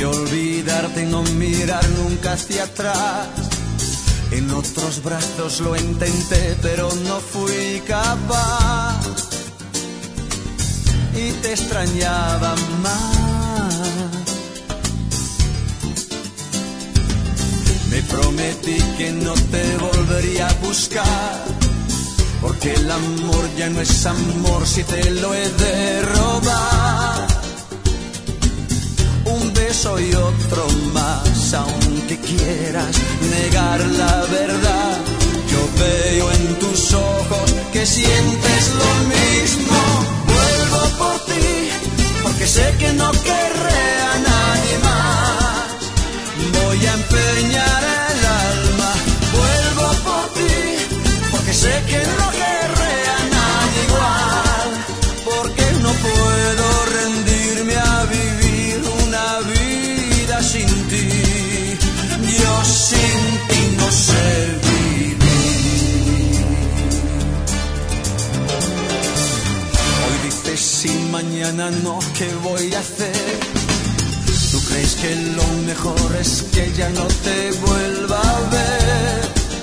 olvidarte y no mirar nunca hacia atrás. En otros brazos lo intenté, pero no fui capaz. Y te extrañaba más. Me prometí que no te volvería a buscar, porque el amor ya no es amor si te lo he de robar. Un beso y otro más, aunque quieras negar la verdad. Yo veo en tus ojos que sientes lo mismo. Vuelvo por ti, porque sé que no querré a nadie más. Voy a empeñar el alma. Vuelvo por ti, porque sé que no querré a nadie igual. Porque no puedo rendirme a vivir una vida sin ti. Yo sin ti no sé vivir. Hoy dices sí, mañana no, ¿qué voy a hacer? ¿Tú crees que lo mejor es que ya no te vuelva a ver?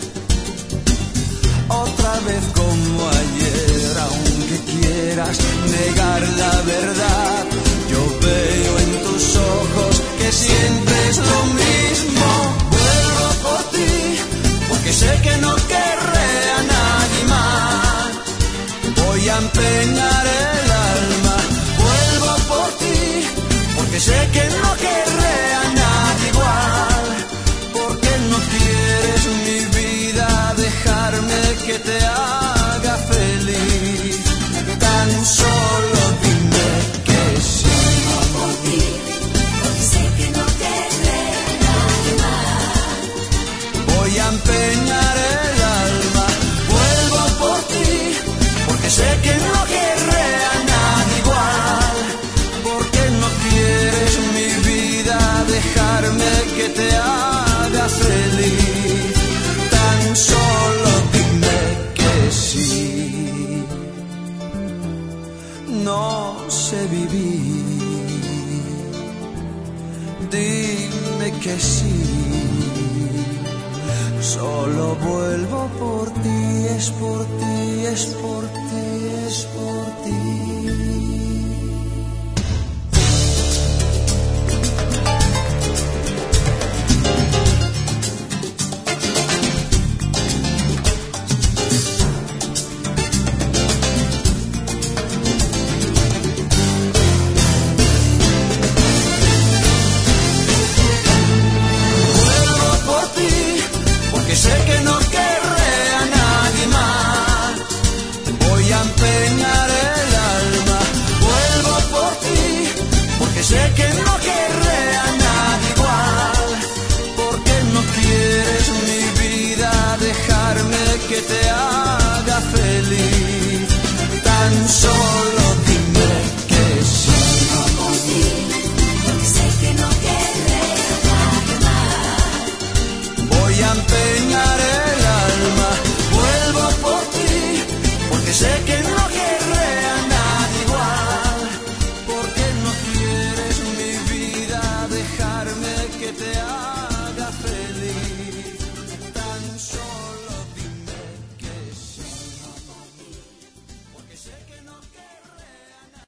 Otra vez como ayer, aunque quieras negar la verdad. Yo veo en tus ojos que sientes lo mismo. Vuelvo por ti, porque sé que no querré a nadie más. Voy a empeñar el alma. Vuelvo por ti, porque sé que no querré a nadie igual. Porque no quieres mi vida dejarme que te haga feliz. Tan solo dime que sí. Por ti, porque sé que no querré a nadie más. Voy a empeñar el alma. Vuelvo por ti, porque sé que no querré a nadie igual. Porque no quieres mi vida dejarme que te haga feliz. Tan solo dime que sí. No sé vivir. Dime que sí. Solo vuelvo por ti, es por ti, es por ti, es por ti.